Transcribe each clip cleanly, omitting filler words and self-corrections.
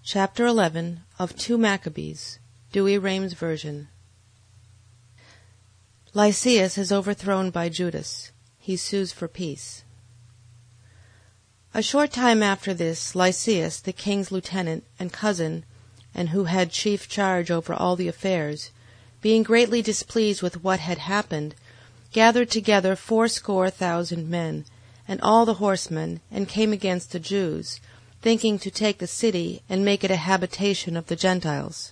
Chapter 11 of 2 Maccabees, Douay-Rheims version. Lysias is overthrown by Judas. He sues for peace. A short time after this, Lysias, the king's lieutenant and cousin, and who had chief charge over all the affairs, being greatly displeased with what had happened, gathered together 80,000 men, and all the horsemen, and came against the Jews, thinking to take the city and make it a habitation of the Gentiles,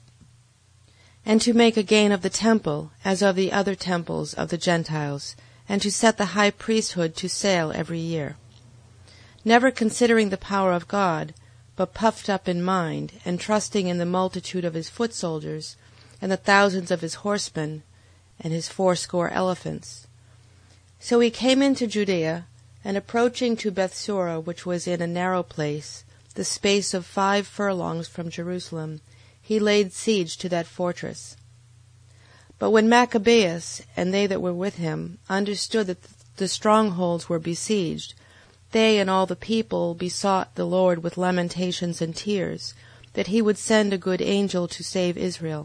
and to make a gain of the temple, as of the other temples of the Gentiles, and to set the high priesthood to sale every year, never considering the power of God, but puffed up in mind, and trusting in the multitude of his foot soldiers, and the thousands of his horsemen, and his 80 elephants. So he came into Judea, and approaching to Bethsura, which was in a narrow place, the space of 5 furlongs from Jerusalem, he laid siege to that fortress. But when Maccabeus, and they that were with him, understood that the strongholds were besieged, they and all the people besought the Lord with lamentations and tears, that he would send a good angel to save Israel.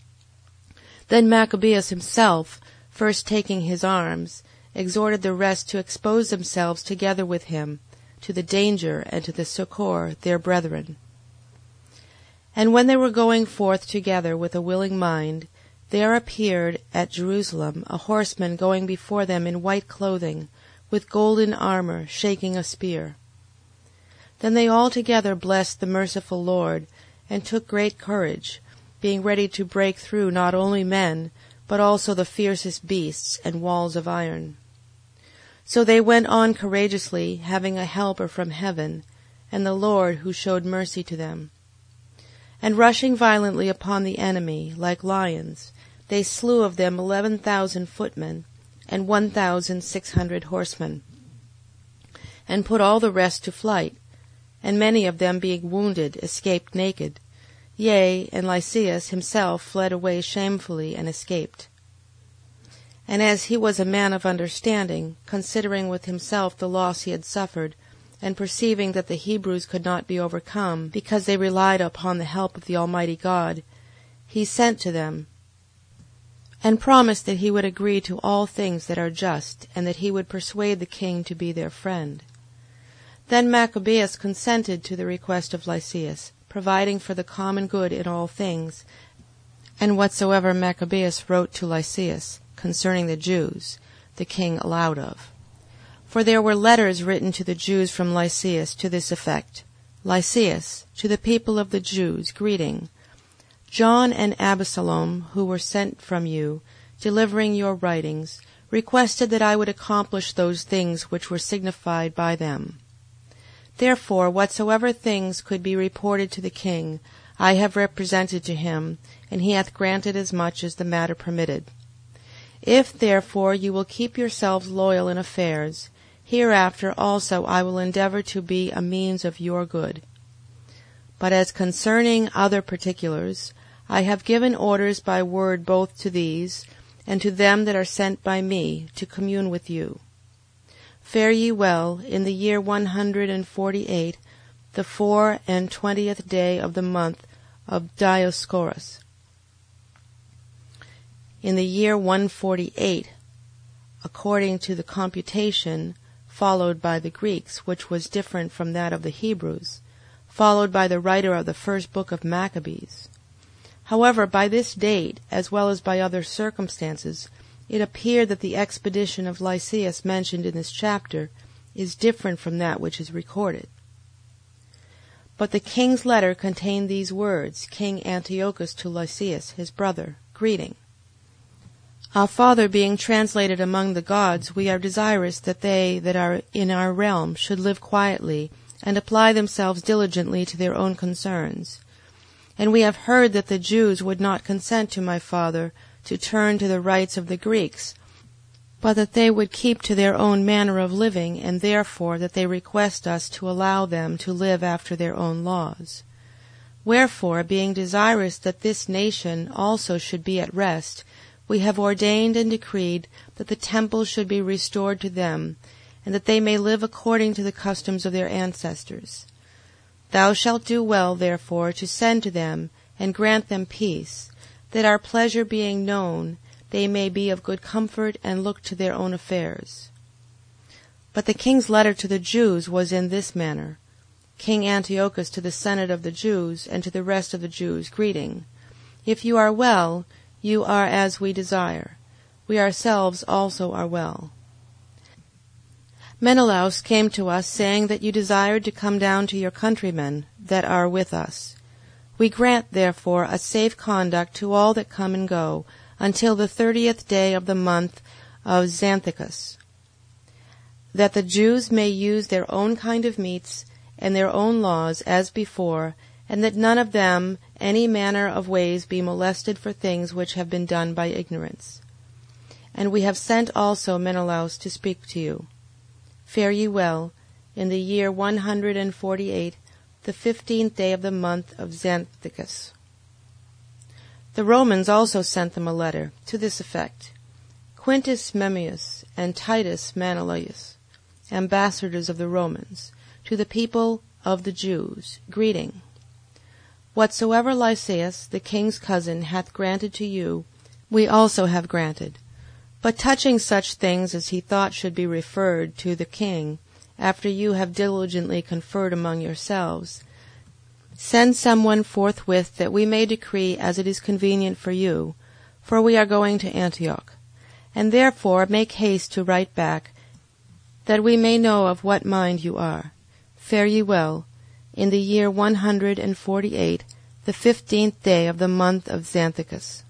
Then Maccabeus himself, first taking his arms, exhorted the rest to expose themselves together with him to the danger and to the succour their brethren. And when they were going forth together with a willing mind, there appeared at Jerusalem a horseman going before them in white clothing, with golden armor, shaking a spear. Then they all together blessed the merciful Lord, and took great courage, being ready to break through not only men, but also the fiercest beasts and walls of iron. So they went on courageously, having a helper from heaven, and the Lord who showed mercy to them. And rushing violently upon the enemy, like lions, they slew of them 11,000 footmen, and 1,600 horsemen, and put all the rest to flight, and many of them being wounded escaped naked. Yea, and Lysias himself fled away shamefully and escaped. And as he was a man of understanding, considering with himself the loss he had suffered, and perceiving that the Hebrews could not be overcome, because they relied upon the help of the Almighty God, he sent to them, and promised that he would agree to all things that are just, and that he would persuade the king to be their friend. Then Maccabeus consented to the request of Lysias, providing for the common good in all things, and whatsoever Maccabeus wrote to Lysias concerning the Jews, the king allowed of. For there were letters written to the Jews from Lysias to this effect: Lysias, to the people of the Jews, greeting. John and Absalom, who were sent from you, delivering your writings, requested that I would accomplish those things which were signified by them. Therefore, whatsoever things could be reported to the king, I have represented to him, and he hath granted as much as the matter permitted. If, therefore, you will keep yourselves loyal in affairs, hereafter also I will endeavor to be a means of your good. But as concerning other particulars, I have given orders by word both to these, and to them that are sent by me, to commune with you. Fare ye well, in the year 148, the 24th day of the month of Dioscorus. In the year 148, according to the computation followed by the Greeks, which was different from that of the Hebrews, followed by the writer of the first book of Maccabees. However, by this date, as well as by other circumstances, it appeared that the expedition of Lysias mentioned in this chapter is different from that which is recorded. But the king's letter contained these words: King Antiochus to Lysias, his brother, greeting. Our Father being translated among the gods, we are desirous that they that are in our realm should live quietly, and apply themselves diligently to their own concerns. And we have heard that the Jews would not consent to my father to turn to the rites of the Greeks, but that they would keep to their own manner of living, and therefore that they request us to allow them to live after their own laws. Wherefore, being desirous that this nation also should be at rest, we have ordained and decreed that the temple should be restored to them, and that they may live according to the customs of their ancestors. Thou shalt do well, therefore, to send to them, and grant them peace, that our pleasure being known, they may be of good comfort, and look to their own affairs. But the king's letter to the Jews was in this manner. King Antiochus to the senate of the Jews, and to the rest of the Jews, greeting. If you are well, you are as we desire. We ourselves also are well. Menelaus came to us, saying that you desired to come down to your countrymen that are with us. We grant, therefore, a safe conduct to all that come and go, until the 30th day of the month of Xanthicus, that the Jews may use their own kind of meats, and their own laws, as before, and that none of them any manner of ways be molested for things which have been done by ignorance. And we have sent also Menelaus to speak to you. Fare ye well, in the year 148, the 15th day of the month of Xanthicus. The Romans also sent them a letter, to this effect. Quintus Memmius and Titus Manlius, ambassadors of the Romans, to the people of the Jews, greeting. Whatsoever Lysias, the king's cousin, hath granted to you, we also have granted. But touching such things as he thought should be referred to the king, after you have diligently conferred among yourselves, send someone forthwith, that we may decree as it is convenient for you, for we are going to Antioch. And therefore make haste to write back, that we may know of what mind you are. Fare ye well, in the year 148, the 15th day of the month of Xanthicus.